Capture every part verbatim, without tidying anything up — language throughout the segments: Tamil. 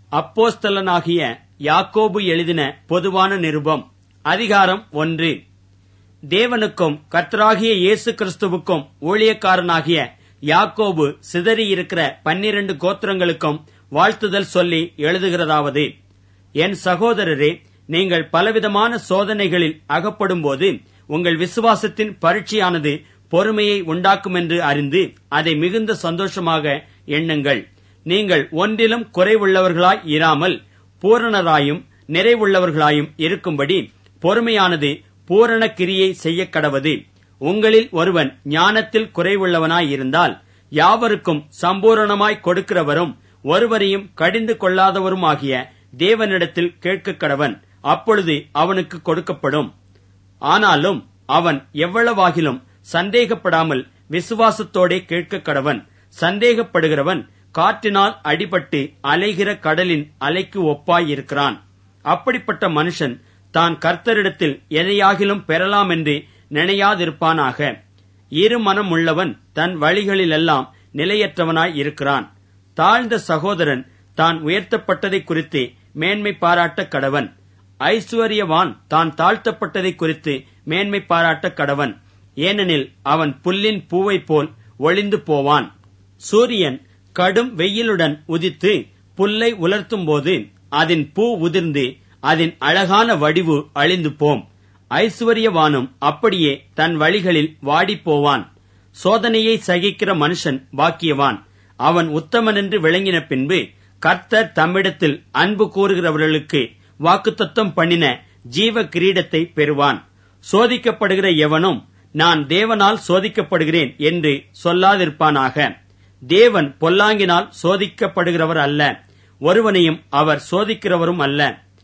அப்போஸ்தலனாகிய யாக்கோபு எழுதின பொதுவான நிருபம். அதிகாரம் ஒன்று. தேவனுக்கும் கர்த்தராகிய இயேசு கிறிஸ்துவுக்கும் ஊழியக்காரனாகிய யாக்கோபு சிதறியிருக்கிற பன்னிரண்டு கோத்திரங்களுக்கும் வாழ்த்துதல் சொல்லி எழுதுகிறதாவது: என் சகோதரரே, நீங்கள் பலவிதமான சோதனைகளில் அகப்படும்போது உங்கள் விசுவாசத்தின் பரீட்சையானது பொறுமையை உண்டாக்கும் என்று அறிந்து அதை மிகுந்த சந்தோஷமாக எண்ணுங்கள். நீங்கள் ஒன்றிலும் குறைவுள்ளவர்களாய் இராமல் பூரணராயும் நிறைவுள்ளவர்களாயும் இருக்கும்படி பொறுமையானது பூரண கிரியை செய்ய கடவது. உங்களில் ஒருவன் ஞானத்தில் குறைவுள்ளவனாயிருந்தால் யாவருக்கும் சம்பூரணமாய் கொடுக்கிறவரும் ஒருவரையும் கடிந்து கொள்ளாதவருமாகிய தேவனிடத்தில் கேட்க கடவன். அப்பொழுது அவனுக்கு கொடுக்கப்படும். ஆனாலும் அவன் எவ்வளவாகிலும் சந்தேகப்படாமல் விசுவாசத்தோடே கேட்க கடவன். சந்தேகப்படுகிறவன் காற்றினால் அடிபட்டு அலைகிற கடலின் அலைக்கு ஒப்பாயிருக்கிறான். அப்படிப்பட்ட மனுஷன் தான் கர்த்தரிடத்தில் எதையாகிலும் பெறலாம் என்று நினையாதிருப்பானாக. இரு மனம் உள்ளவன் தன் வழிகளிலெல்லாம் நிலையற்றவனாய் இருக்கிறான். தாழ்ந்த சகோதரன் தான் உயர்த்தப்பட்டதை குறித்து மேன்மை பாராட்ட கடவன். ஐசுவரியவான் தான் தாழ்த்தப்பட்டதை குறித்து மேன்மை பாராட்ட கடவன். ஏனெனில் அவன் புல்லின் பூவை போல் ஒளிந்து போவான். சூரியன் கடும் வெயிலுடன் உதித்து புல்லை உலர்த்தும் போது அதன் பூ உதிர்ந்து அதன் அழகான வடிவு அழிந்து போம். ஐசுவரியவானும் அப்படியே தன் வழிகளில் வாடிப்போவான். சோதனையை சகிக்கிற மனுஷன் பாக்கியவான். அவன் உத்தமனென்று விளங்கின பின்பு கர்த்தர் தம்மிடத்தில் அன்பு கூறுகிறவர்களுக்கு வாக்குத்தத்தம் பண்ணின ஜீவ கிரீடத்தை பெறுவான். சோதிக்கப்படுகிற எவனும் நான் தேவனால் சோதிக்கப்படுகிறேன் என்று சொல்லாதிருப்பானாக. தேவன் பொல்லாங்கினால் சோதிக்கப்படுகிறவர் அல்ல, ஒருவனையும் அவர் சோதிக்கிறவரும் அல்ல.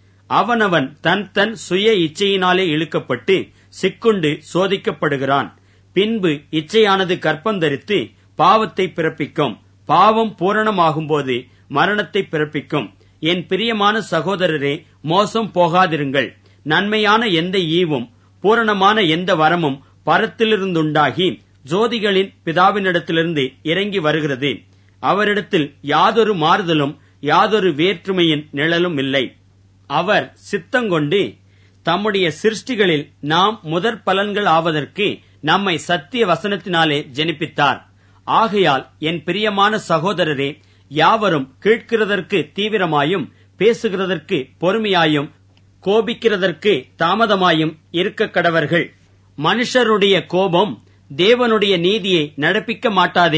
அவனவன் தன் தன் சுய இச்சையினாலே இழுக்கப்பட்டு சிக்குண்டு சோதிக்கப்படுகிறான். பின்பு இச்சையானது கர்ப்பந்தரித்து பாவத்தை பிறப்பிக்கும். பாவம் பூரணமாகும்போது மரணத்தை பிறப்பிக்கும். என் பிரியமான சகோதரரே, மோசம் போகாதிருங்கள். நன்மையான எந்த ஈவும் பூரணமான எந்த வரமும் பரத்திலிருந்துண்டாகி ஜோதிகளின் பிதாவினிடத்திலிருந்து இறங்கி வருகிறது. அவரிடத்தில் யாதொரு மாறுதலும் யாதொரு வேற்றுமையின் நிழலும் இல்லை. அவர் சித்தங்கொண்டு தம்முடைய சிருஷ்டிகளில் நாம் முதற் பலன்கள் ஆவதற்கு நம்மை சத்திய வசனத்தினாலே ஜெனிப்பித்தார். ஆகையால் என் பிரியமான சகோதரரே, யாவரும் கேட்கிறதற்கு தீவிரமாயும் பேசுகிறதற்கு பொறுமையாயும் கோபிக்கிறதற்கு தாமதமாயும் இருக்க கடவர்கள். மனுஷருடைய கோபம் தேவனுடைய நீதியை நடப்பிக்க மாட்டாதே.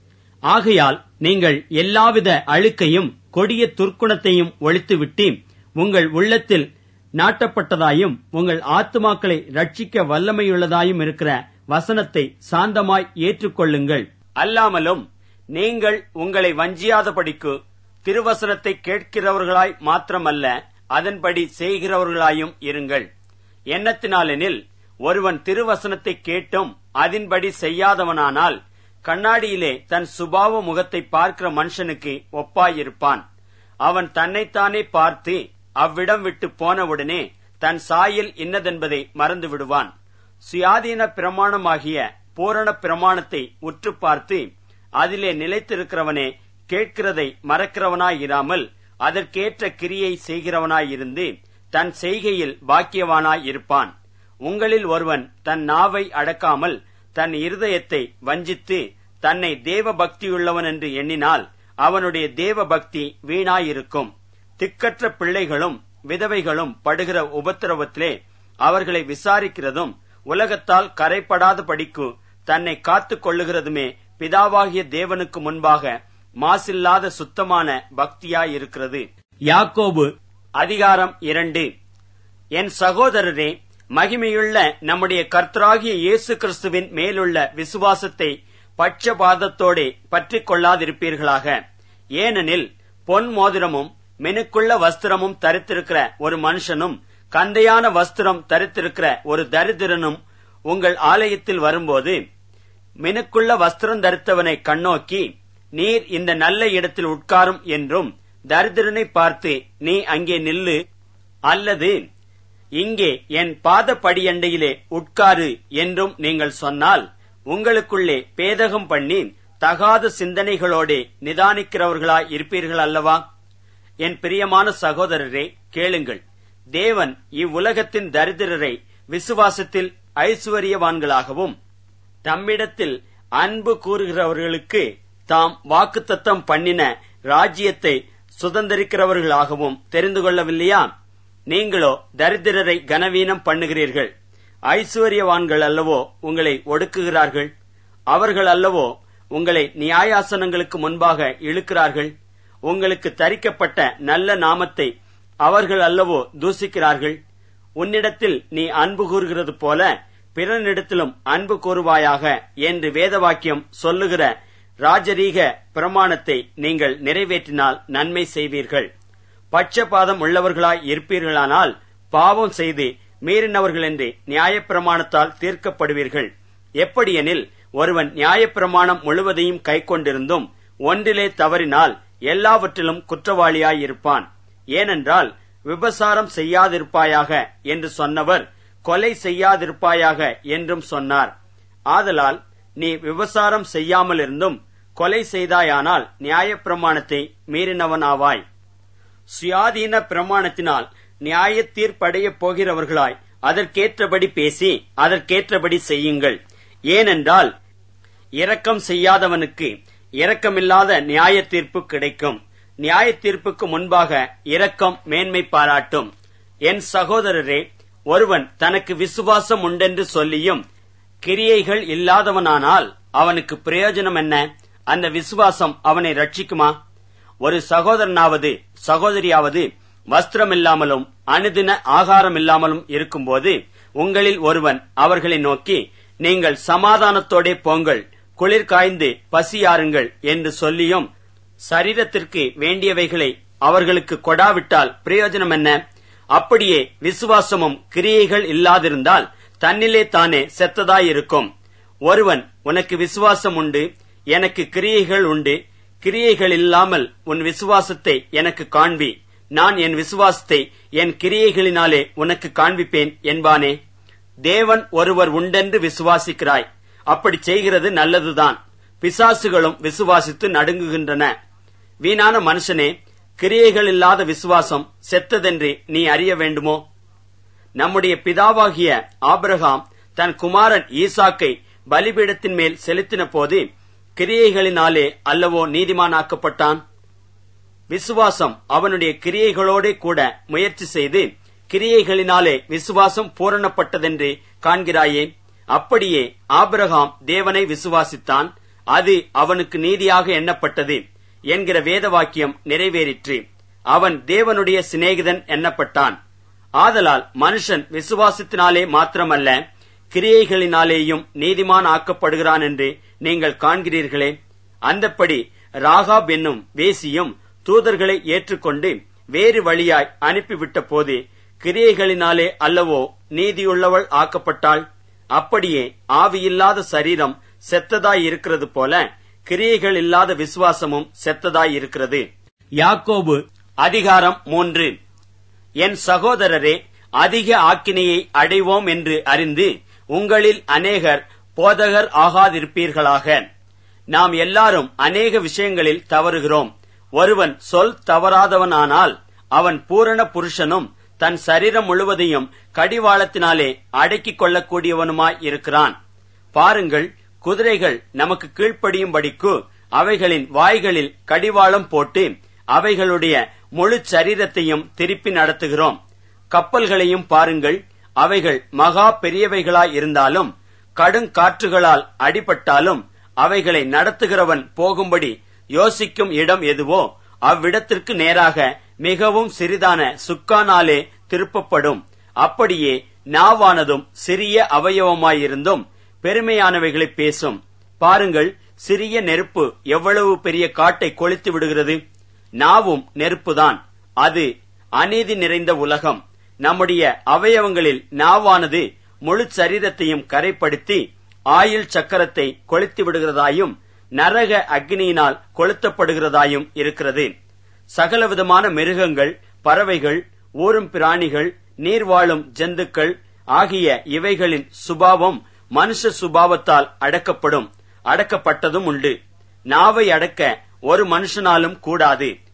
ஆகையால் நீங்கள் எல்லாவித அழுக்கையும் கொடிய துர்க்குணத்தையும் ஒழித்துவிட்டு உங்கள் உள்ளத்தில் நாட்டப்பட்டதாயும் உங்கள் ஆத்துமாக்களை ரட்சிக்க வல்லமையுள்ளதாயும் இருக்கிற வசனத்தை சாந்தமாய் ஏற்றுக்கொள்ளுங்கள். அல்லாமலும் நீங்கள் உங்களை வஞ்சியாதபடிக்கு திருவசனத்தை கேட்கிறவர்களாய் மாத்திரமல்ல, அதன்படி செய்கிறவர்களாயும் இருங்கள். எண்ணத்தினாலெனில் ஒருவன் திருவசனத்தை கேட்டும் அதன்படி செய்யாதவனானால் கண்ணாடியிலே தன் சுபாவ முகத்தை பார்க்கிற மனுஷனுக்கு ஒப்பாயிருப்பான். அவன் தன்னைத்தானே பார்த்து அவ்விடம் விட்டு போனவுடனே தன் சாயல் இன்னதென்பதை மறந்து விடுவான். சுயாதீன பிரமாணமாகிய பூரண பிரமாணத்தை உற்று பார்த்து அதிலே நிலைத்திருக்கிறவனே கேட்கிறதை மறக்கிறவனாயிராமல் அதற்கேற்ற கிரியை செய்கிறவனாயிருந்து தன் செய்கையில் பாக்கியவானாயிருப்பான். உங்களில் ஒருவன் தன் நாவை அடக்காமல் தன் இருதயத்தை வஞ்சித்து தன்னை தேவ பக்தியுள்ளவன் என்று எண்ணினால் அவனுடைய தேவ பக்தி வீணாயிருக்கும். திக்கற்ற பிள்ளைகளும் விதவைகளும் படுகிற உபத்திரவத்திலே அவர்களை விசாரிக்கிறதும் உலகத்தால் கரைப்படாத படிக்கு தன்னை காத்துக் கொள்ளுகிறதுமே பிதாவாகிய தேவனுக்கு முன்பாக மாசில்லாத சுத்தமான பக்தியாயிருக்கிறது. யாக்கோபு அதிகாரம் இரண்டு. என் சகோதரரே, மகிமையுள்ள நம்முடைய கர்த்தராகிய இயேசு கிறிஸ்துவின் மேலுள்ள விசுவாசத்தை பட்சபாதத்தோடே பற்றிக் கொள்ளாதிருப்பீர்களாக. ஏனெனில் பொன் மோதிரமும் மினுக்குள்ள வஸ்திரமும் தரித்திருக்கிற ஒரு மனுஷனும் கந்தையான வஸ்திரம் தரித்திருக்கிற ஒரு தரித்திரனும் உங்கள் ஆலயத்தில் வரும்போது மினுக்குள்ள வஸ்திரம் தரித்தவனை கண்ணோக்கி, நீர் இந்த நல்ல இடத்தில் உட்காரும் என்றும், தரித்திரனை பார்த்து நீ அங்கே நில்லு, அல்லது இங்கே என் பாத படியண்டையிலே உட்காரு என்றும் நீங்கள் சொன்னால், உங்களுக்குள்ளே பேதகம் பண்ணி தகாத சிந்தனைகளோடே நிதானிக்கிறவர்களாய் இருப்பீர்கள் அல்லவா? என் பிரியமான சகோதரரே, கேளுங்கள். தேவன் இவ்வுலகத்தின் தரித்திரரை விசுவாசத்தில் ஐசுவரியவான்களாகவும் தம்மிடத்தில் அன்பு கூறுகிறவர்களுக்கு தாம் வாக்குத்தத்தம் பண்ணின ராஜ்யத்தை சுதந்திரிக்கிறவர்களாகவும் தெரிந்து கொள்ளவில்லையா? நீங்களோ தரித்திரரை கனவீனம் பண்ணுகிறீர்கள். ஐசுவரியவான்கள் அல்லவோ உங்களை ஒடுக்குகிறார்கள். அவர்கள் அல்லவோ உங்களை நியாயாசனங்களுக்கு முன்பாக இழுக்கிறார்கள். உங்களுக்கு தரிக்கப்பட்ட நல்ல நாமத்தை அவர்கள் அல்லவோ தூசிக்கிறார்கள். உன்னிடத்தில் நீ அன்பு கூறுகிறது போல பிறனிடத்திலும் அன்பு கூறுவாயாக என்று வேதவாக்கியம் சொல்லுகிற ராஜரீக பிரமாணத்தை நீங்கள் நிறைவேற்றினால் நன்மை செய்வீர்கள். பட்சபாதம் உள்ளவர்களாய் இருப்பீர்களானால் பாவம் செய்து மீறினவர்கள் என்று நியாயப்பிரமாணத்தால் தீர்க்கப்படுவீர்கள். எப்படியெனில், ஒருவன் நியாயப்பிரமாணம் முழுவதையும் கைக்கொண்டிருந்தும் ஒன்றிலே தவறினால் எல்லாவற்றிலும் குற்றவாளியாயிருப்பான். ஏனென்றால், விபசாரம் செய்யாதிருப்பாயாக என்று சொன்னவர் கொலை செய்யாதிருப்பாயாக என்றும் சொன்னார். ஆதலால் நீ விபசாரம் செய்யாமலிருந்தும் கொலை செய்தாயானால் நியாயப்பிரமாணத்தை மீறினவனாவாய். சுயாதீன பிரமாணத்தினால் நியாய தீர்ப்படையப் போகிறவர்களாய் அதற்கேற்றபடி பேசி அதற்கேற்றபடி செய்யுங்கள். ஏனென்றால், இரக்கம் செய்யாதவனுக்கு இரக்கமில்லாத நியாய தீர்ப்பு கிடைக்கும். நியாய தீர்ப்புக்கு முன்பாக இரக்கம் மேன்மை பாராட்டும். என் சகோதரரே, ஒருவன் தனக்கு விசுவாசம் உண்டென்று சொல்லியும் கிரியைகள் இல்லாதவனானால் அவனுக்கு பிரயோஜனம் என்ன? அந்த விசுவாசம் அவனை ரட்சிக்குமா? ஒரு சகோதரனாவது சகோதரியாவது வஸ்திரமில்லாமலும் அனுதின ஆகாரமில்லாமலும் இருக்கும்போது உங்களில் ஒருவன் அவர்களை நோக்கி, நீங்கள் சமாதானத்தோடே போங்கள், குளிர் காய்ந்து பசியாருங்கள் என்று சொல்லியும் சரீரத்திற்கு வேண்டியவைகளை அவர்களுக்கு கொடாவிட்டால் பிரயோஜனம் என்ன? அப்படியே விசுவாசமும் கிரியைகள் இல்லாதிருந்தால் தன்னிலே தானே செத்ததாயிருக்கும். ஒருவன், உனக்கு விசுவாசம் உண்டு, எனக்கு கிரியைகள் உண்டு, கிரியைகள் இல்லாமல் உன் விசுவாசத்தை எனக்கு காண்பி, நான் என் விசுவாசத்தை என் கிரியைகளினாலே உனக்கு காண்பிப்பேன் என்பானே. தேவன் ஒருவர் உண்டென்று விசுவாசிக்கிறாய். அப்படி செய்கிறது நல்லதுதான். பிசாசுகளும் விசுவாசித்து நடுங்குகின்றன. வீணான மனுஷனே, கிரியைகள் இல்லாத விசுவாசம் செத்ததென்று நீ அறிய வேண்டுமோ? நம்முடைய பிதாவாகிய ஆபிரகாம் தன் குமாரன் ஈசாக்கை பலிபீடத்தின் மேல் செலுத்தின போது கிரியைகளினாலே அல்லவோ நீதிமானாக்கப்பட்டான். விசுவாசம் அவனுடைய கிரியைகளோட கூட முயற்சி செய்து கிரியைகளினாலே விசுவாசம் பூரணப்பட்டதென்று காண்கிறாயே. அப்படியே ஆபிரகாம் தேவனை விசுவாசித்தான், அது அவனுக்கு நீதியாக எண்ணப்பட்டது என்கிற வேதவாக்கியம் நிறைவேறிற்று. அவன் தேவனுடைய சிநேகிதன் எண்ணப்பட்டான். ஆதலால் மனுஷன் விசுவாசத்தினாலே மாத்திரமல்ல, கிரியைகளினாலேயும் நீதிமான் ஆக்கப்படுகிறான் என்று நீங்கள் காண்கிறீர்களே. அந்தப்படி ராகாப் என்னும் வேசியும் தூதர்களை ஏற்றுக்கொண்டு வேறு வழியாய் அனுப்பிவிட்ட போது கிரியைகளினாலே அல்லவோ நீதியுள்ளவள் ஆக்கப்பட்டாள். அப்படியே ஆவியில்லாத சரீரம் செத்ததாயிருக்கிறது போல கிரியைகள் இல்லாத விசுவாசமும் செத்ததாயிருக்கிறது. யாக்கோபு அதிகாரம் மூன்று. என் சகோதரரே, அதிக ஆக்கினையை அடைவோம் என்று அறிந்து உங்களில் அநேகர் போதகர் ஆகாதிருப்பீர்களாக. நாம் எல்லாரும் அநேக விஷயங்களில் தவறுகிறோம். ஒருவன் சொல் தவறாதவனானால் அவன் பூரண புருஷனும் தன் சரீரம் முழுவதையும் கடிவாளத்தினாலே அடக்கிக் கொள்ளக்கூடியவனுமாய் இருக்கிறான். பாருங்கள், குதிரைகள் நமக்கு கீழ்ப்படியும்படிக்கு அவைகளின் வாய்களில் கடிவாளம் போட்டு அவைகளுடைய முழு சரீரத்தையும் திருப்பி நடத்துகிறோம். கப்பல்களையும் பாருங்கள், அவைகள் மகா பெரியவைகளாய் இருந்தாலும் கடுங்காற்றுகளால் அடிபட்டாலும் அவைகளை நடத்துகிறவன் போகும்படி யோசிக்கும் இடம் எதுவோ அவ்விடத்திற்கு நேராக மிகவும் சிறிதான சுக்கானாலே திருப்பப்படும். அப்படியே நாவானதும் சிறிய அவயவமாயிருந்தும் பெருமையானவைகளை பேசும். பாருங்கள், சிறிய நெருப்பு எவ்வளவு பெரிய காட்டை கொளுத்து விடுகிறது. நாவும் நெருப்புதான். அது அநீதி நிறைந்த உலகம். நம்முடைய அவயவங்களில் நாவானது முழு சரீரத்தையும் கரைப்படுத்தி ஆயுள் சக்கரத்தை கொளுத்தி விடுகிறதாயும் நரக அக்னியினால் கொளுத்தப்படுகிறதாயும் இருக்கிறது. சகலவிதமான மிருகங்கள், பறவைகள், ஊரும் பிராணிகள், நீர்வாழும் ஜந்துக்கள் ஆகிய இவைகளின் சுபாவம் மனுஷ சுபாவத்தால் அடக்கப்படும், அடக்கப்பட்டதும் உண்டு. நாவை அடக்க ஒரு மனுஷனாலும் கூடாது,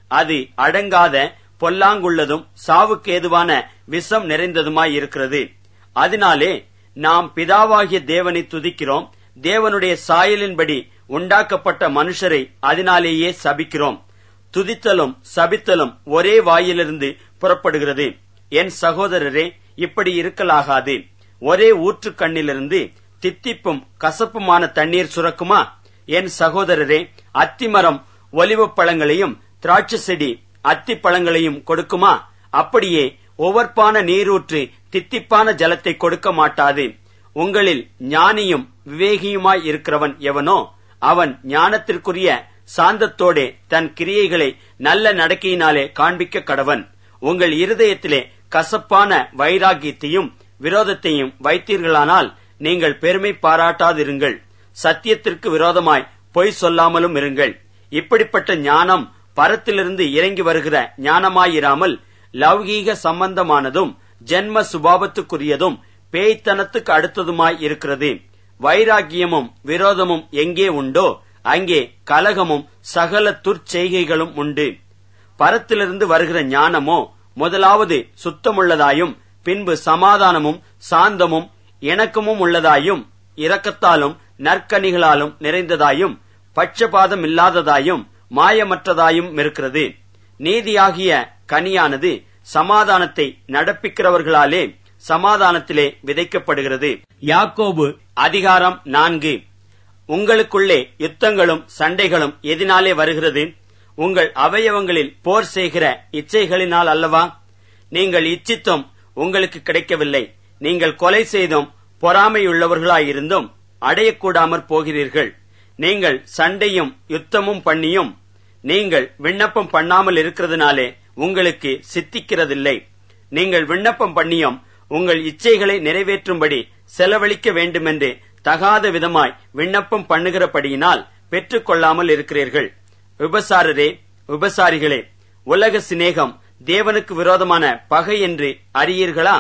அது அடங்காத பொல்லாங்குள்ளதும் சாவுக்கு ஏதுவான விஷம் நிறைந்ததுமாய் இருக்கிறது. அதனாலே நாம் பிதாவாகிய தேவனை துதிக்கிறோம், தேவனுடைய சாயலின்படி உண்டாக்கப்பட்ட மனுஷரை அதனாலேயே சபிக்கிறோம். துதித்தலும் சபித்தலும் ஒரே வாயிலிருந்து புறப்படுகிறது. என் சகோதரரே, இப்படி இருக்கலாகாது. ஒரே ஊற்று கண்ணிலிருந்து தித்திப்பும் கசப்புமான தண்ணீர் சுரக்குமா? என் சகோதரரே, அத்திமரம் ஒலிவப் பழங்களையும் திராட்சை செடி அத்தி பழங்களையும் கொடுக்குமா? அப்படியே ஒவ்வொருப்பான நீரூற்று தித்திப்பான ஜலத்தை கொடுக்க மாட்டாது. உங்களில் ஞானியும் விவேகியுமாய் இருக்கிறவன் எவனோ அவன் ஞானத்திற்குரிய சாந்தத்தோடே தன் கிரியைகளை நல்ல நடக்கையினாலே காண்பிக்க கடவன். உங்கள் இருதயத்திலே கசப்பான வைராகியத்தையும் விரோதத்தையும் வைத்தீர்களானால் நீங்கள் பெருமை பாராட்டாதிருங்கள். சத்தியத்திற்கு விரோதமாய் பொய் சொல்லாமலும் இருங்கள். இப்படிப்பட்ட ஞானம் பரத்திலிருந்து இறங்கி வருகிற ஞானமாயிராமல் லௌகீக சம்பந்தமானதும் ஜென்ம சுபாவத்துக்குரியதும் பேய்த்தனத்துக்கு அடுத்ததுமாய் இருக்கிறது. வைராகியமும் விரோதமும் எங்கே உண்டோ அங்கே கலகமும் சகல துர்ச்செய்கைகளும் உண்டு. பரத்திலிருந்து வருகிற ஞானமோ முதலாவது சுத்தமுள்ளதாயும் பின்பு சமாதானமும் சாந்தமும் இணக்கமும் உள்ளதாயும் இரக்கத்தாலும் நற்கனிகளாலும் நிறைந்ததாயும் பட்சபாதம் இல்லாததாயும் மாயமற்றதாயும் இருக்கிறது. நீதியாகிய கனியானது சமாதானத்தை நடப்பிக்கிறவர்களாலே சமாதானத்திலே விதைக்கப்படுகிறது. யாக்கோபு அதிகாரம் நான்கு. உங்களுக்குள்ளே யுத்தங்களும் சண்டைகளும் எதினாலே வருகிறது? உங்கள் அவயவங்களில் போர் செய்கிற இச்சைகளினால் அல்லவா? நீங்கள் இச்சித்தும் உங்களுக்கு கிடைக்கவில்லை. நீங்கள் கொலை செய்தும் பொறாமையுள்ளவர்களாயிருந்தும் அடையக்கூடாமற் போகிறீர்கள். நீங்கள் சண்டையும் யுத்தமும் பண்ணியும் நீங்கள் விண்ணப்பம் பண்ணாமல் இருக்கிறதுனாலே உங்களுக்கு சித்திக்கிறதில்லை. நீங்கள் விண்ணப்பம் பண்ணியும் உங்கள் இச்சைகளை நிறைவேற்றும்படி செலவழிக்க வேண்டுமென்று தகாத விதமாய் விண்ணப்பம் பண்ணுகிறபடியினால் பெற்றுக் கொள்ளாமல் இருக்கிறீர்கள். விபசாரரே, விபசாரிகளே, உலக சிநேகம் தேவனுக்கு விரோதமான பகை என்று அறியீர்களா?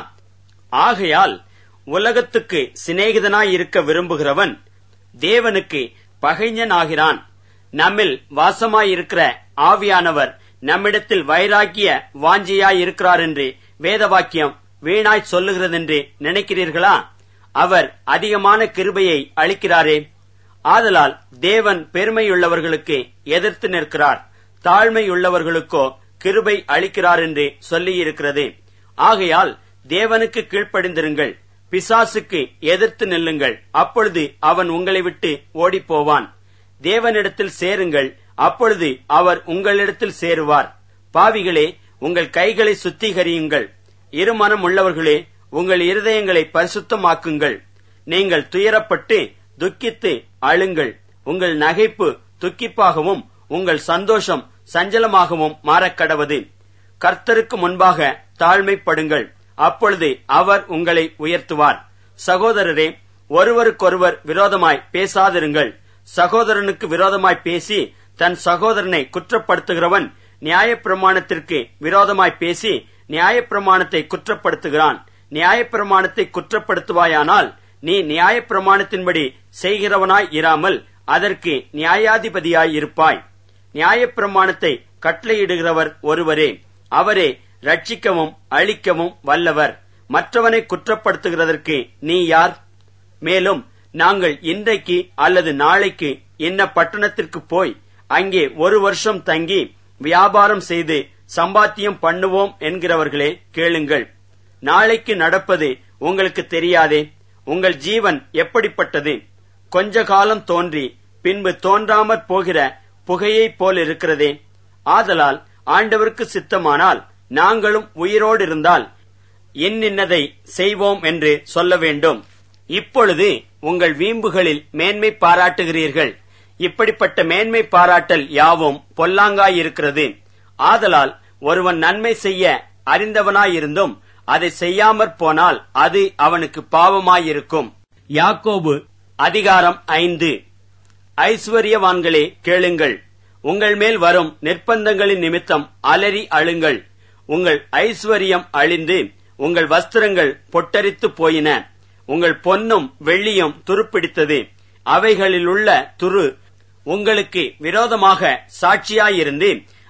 ஆகையால் உலகத்துக்கு சிநேகிதனாயிருக்க விரும்புகிறவன் தேவனுக்கு பகைஞனாகிறான். நம்மில் வாசமாயிருக்கிற ஆவியானவர் நம்மிடத்தில் வைராக்கிய வாஞ்சியாயிருக்கிறார் என்று வேதவாக்கியம் வீணாய் சொல்லுகிறதென்று நினைக்கிறீர்களா? அவர் அதிகமான கிருபையை அளிக்கிறாரே. ஆதலால் தேவன் பெருமையுள்ளவர்களுக்கு எதிர்த்து நிற்கிறார், தாழ்மையுள்ளவர்களுக்கோ கிருபை அளிக்கிறார் என்று சொல்லியிருக்கிறது. ஆகையால் தேவனுக்கு கீழ்ப்படிந்திருங்கள், பிசாசுக்கு எதிர்த்து நில்லுங்கள், அப்பொழுது அவன் உங்களை விட்டு ஓடிப்போவான். தேவனிடத்தில் சேருங்கள், அப்பொழுது அவர் உங்களிடத்தில் சேருவார். பாவிகளே, உங்கள் கைகளை சுத்திகரியுங்கள். இருமனம் உள்ளவர்களே, உங்கள் இருதயங்களை பரிசுத்தமாக்குங்கள். நீங்கள் துயரப்பட்டு துக்கித்து அழுங்கள். உங்கள் நகைப்பு துக்கிப்பாகவும் உங்கள் சந்தோஷம் சஞ்சலமாகவும் மாறக்கடவது. கர்த்தருக்கு முன்பாக தாழ்மைப்படுங்கள், அப்பொழுது அவர் உங்களை உயர்த்துவார். சகோதரரே, ஒருவருக்கொருவர் விரோதமாய் பேசாதிருங்கள். சகோதரனுக்கு விரோதமாய் பேசி தன் சகோதரனை குற்றப்படுத்துகிறவன் நியாயப்பிரமாணத்திற்கு விரோதமாய் பேசி நியாயப்பிரமாணத்தை குற்றப்படுத்துகிறான். நியாயப்பிரமாணத்தை குற்றப்படுத்துவாயானால் நீ நியாயப்பிரமாணத்தின்படி செய்கிறவனாய் இராமல் அதற்கு நியாயாதிபதியாய் இருப்பாய். நியாயப்பிரமாணத்தை கட்டளையிடுகிறவர் ஒருவரே, அவரே ரட்சிக்கவும் அழிக்கவும் வல்லவர். மற்றவனை குற்றப்படுத்துகிறதற்கு நீ யார்? மேலும் நாங்கள் இன்றைக்கு அல்லது நாளைக்கு இன்ன பட்டணத்திற்கு போய் அங்கே ஒரு வருஷம் தங்கி வியாபாரம் செய்து சம்பாத்தியம் பண்ணுவோம் என்கிறவர்களே, கேளுங்கள். நாளைக்கு நடப்பது உங்களுக்கு தெரியாதே. உங்கள் ஜீவன் எப்படிப்பட்டது? கொஞ்ச காலம் தோன்றி பின்பு தோன்றாமற் போகிற புகையைப் போல் இருக்கிறதே. ஆதலால் ஆண்டவருக்கு சித்தமானால் நாங்களும் உயிரோடு இருந்தால் இன்னின்னதை செய்வோம் என்று சொல்ல வேண்டும். இப்பொழுது உங்கள் வீம்புகளில் மேன்மை பாராட்டுகிறீர்கள். இப்படிப்பட்ட மேன்மை பாராட்டல் யாவும் பொல்லாங்காயிருக்கிறது. ஆதலால் ஒருவன் நன்மை செய்ய அறிந்தவனாயிருந்தும் அதை செய்யாமற் போனால் அது அவனுக்கு பாவமாயிருக்கும். யாக்கோபு அதிகாரம் ஐந்து. ஐஸ்வர்யவான்களே, கேளுங்கள். உங்கள் மேல் வரும் நிர்பந்தங்களின் நிமித்தம் அலறி அழுங்கள். உங்கள் ஐஸ்வர்யம் அழிந்து உங்கள் வஸ்திரங்கள் பொட்டரித்து போயின. உங்கள் பொன்னும் வெள்ளியும் துருப்பிடித்தது. அவைகளிலுள்ள துரு உங்களுக்கு விரோதமாக சாட்சியாயிருந்து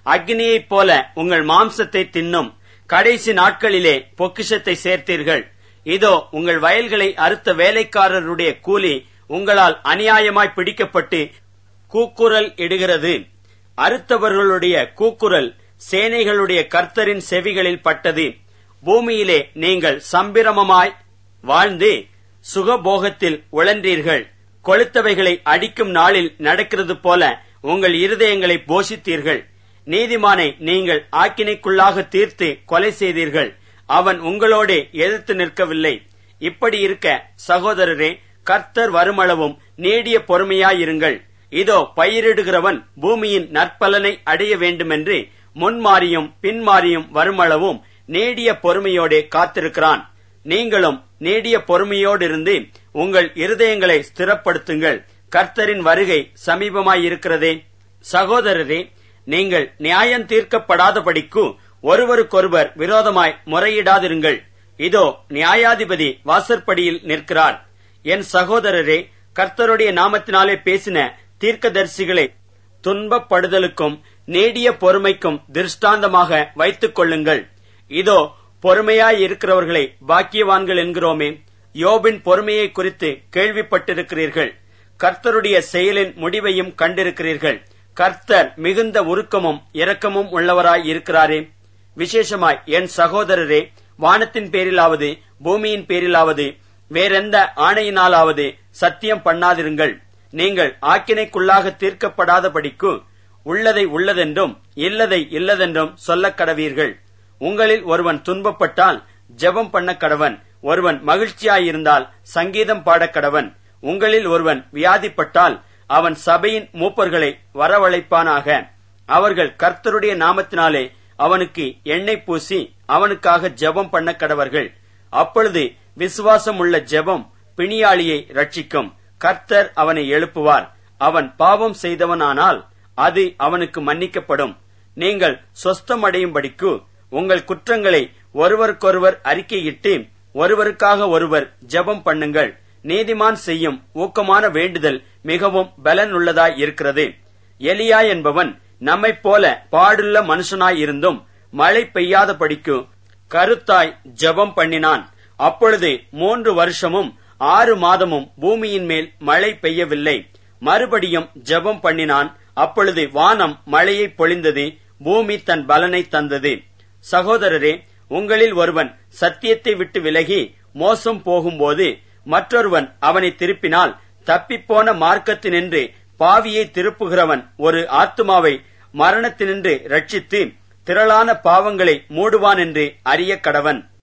அக்னியைப் போல உங்கள் மாம்சத்தை தின்னும். கடைசி நாட்களிலே பொக்கிஷத்தை சேர்த்தீர்கள். இதோ உங்கள் வயல்களை அறுத்த வேலைக்காரருடைய கூலி உங்களால் அநியாயமாய் பிடிக்கப்பட்டு கூக்குரல் இடுகிறது. அறுத்தவர்களுடைய கூக்குரல் சேனைகளுடைய கர்த்தரின் செவிகளில் பட்டது. பூமியிலே நீங்கள் சம்பிரமமாய் வாழ்ந்து சுகபோகத்தில் உழன்றீர்கள். கொளுத்தவைகளை அடிக்கும் நாளில் நடக்கிறது போல உங்கள் இருதயங்களை போஷித்தீர்கள். நீதிமானை நீங்கள் ஆக்கினைக்குள்ளாக தீர்த்து கொலை செய்தீர்கள். அவன் உங்களோடு எதிர்த்து நிற்கவில்லை. இப்படி இருக்க சகோதரரே, கர்த்தர் வருமளவும் நீடிய பொறுமையாயிருங்கள். இதோ பயிரிடுகிறவன் பூமியின் நற்பலனை அடைய வேண்டுமென்று முன்மாறியும் பின்மாறியும் வருமளவும் நீடிய பொறுமையோடே காத்திருக்கிறான். நீங்களும் நீடிய பொறுமையோடிருந்து உங்கள் இருதயங்களை ஸ்திரப்படுத்துங்கள். கர்த்தரின் வருகை சமீபமாயிருக்கிறதே. சகோதரரே, நீங்கள் நியாயம் தீர்க்கப்படாதபடிக்கு ஒருவருக்கொருவர் விரோதமாய் முறையிடாதிருங்கள். இதோ நியாயாதிபதி வாசற்படியில் நிற்கிறார். என் சகோதரரே, கர்த்தருடைய நாமத்தினாலே பேசின தீர்க்கதரிசிகளை துன்பப்படுதலுக்கும் நீடிய பொறுமைக்கும் திருஷ்டாந்தமாக வைத்துக் கொள்ளுங்கள். இதோ பொறுமையாயிருக்கிறவர்களை பாக்கியவான்கள் என்கிறோமே. யோபின் பொறுமையை குறித்து கேள்விப்பட்டிருக்கிறீர்கள். கர்த்தருடைய செயலின் முடிவையும் கண்டிருக்கிறீர்கள். கர்த்தர் மிகுந்த உருக்கமும் இரக்கமும் உள்ளவராய் இருக்கிறாரே. விசேஷமாய் என் சகோதரரே, வானத்தின் பேரிலாவது பூமியின் பேரிலாவது வேறெந்த ஆணையினாலாவது சத்தியம் பண்ணாதிருங்கள். நீங்கள் ஆக்கினைக்குள்ளாக தீர்க்கப்படாதபடிக்கு உள்ளதை உள்ளதென்றும் இல்லதை இல்லதென்றும் சொல்லக் கடவீர்கள். உங்களில் ஒருவன் துன்பப்பட்டால் ஜெபம் பண்ண கடவன். ஒருவன் மகிழ்ச்சியாயிருந்தால் சங்கீதம் பாடக் கடவன். உங்களில் ஒருவன் வியாதிப்பட்டால் அவன் சபையின் மூப்பர்களை வரவழைப்பானாக. அவர்கள் கர்த்தருடைய நாமத்தினாலே அவனுக்கு எண்ணெய் பூசி அவனுக்காக ஜெபம் பண்ண கடவர்கள். அப்பொழுது விசுவாசம் உள்ள ஜெபம் பிணியாளியை ரட்சிக்கும். கர்த்தர் அவனை எழுப்புவார். அவன் பாவம் செய்தவனானால் அது அவனுக்கு மன்னிக்கப்படும். நீங்கள் சொஸ்தமடையும்படிக்கு உங்கள் குற்றங்களை ஒருவருக்கொருவர் அறிக்கையிட்டு ஒருவருக்காக ஒருவர் ஜெபம் பண்ணுங்கள். நீதிமான் செய்யும் ஊக்கமான வேண்டுதல் மிகவும் பலனுள்ளதாய் இருக்கிறது. எலியா என்பவன் நம்மைப் போல பாடுள்ள மனுஷனாயிருந்தும் மழை பெய்யாதபடிக்கு கருத்தாய் ஜெபம் பண்ணினான். அப்பொழுது மூன்று வருஷமும் ஆறு மாதமும் பூமியின் மேல் மழை பெய்யவில்லை. மறுபடியும் ஜெபம் பண்ணினான். அப்பொழுது வானம் மழையை பொழிந்தது, பூமி தன் பலனை தந்தது. சகோதரரே, உங்களில் ஒருவன் சத்தியத்தை விட்டு விலகி மோசம் போகும்போது மற்றொருவன் அவனை திருப்பினால் தப்பிப்போன மார்க்கத்தினின்று பாவியை திருப்புகிறவன் ஒரு ஆத்துமாவை மரணத்தினின்று ரட்சித்து திரளான பாவங்களை மூடுவான் என்று அறிய கடவன்.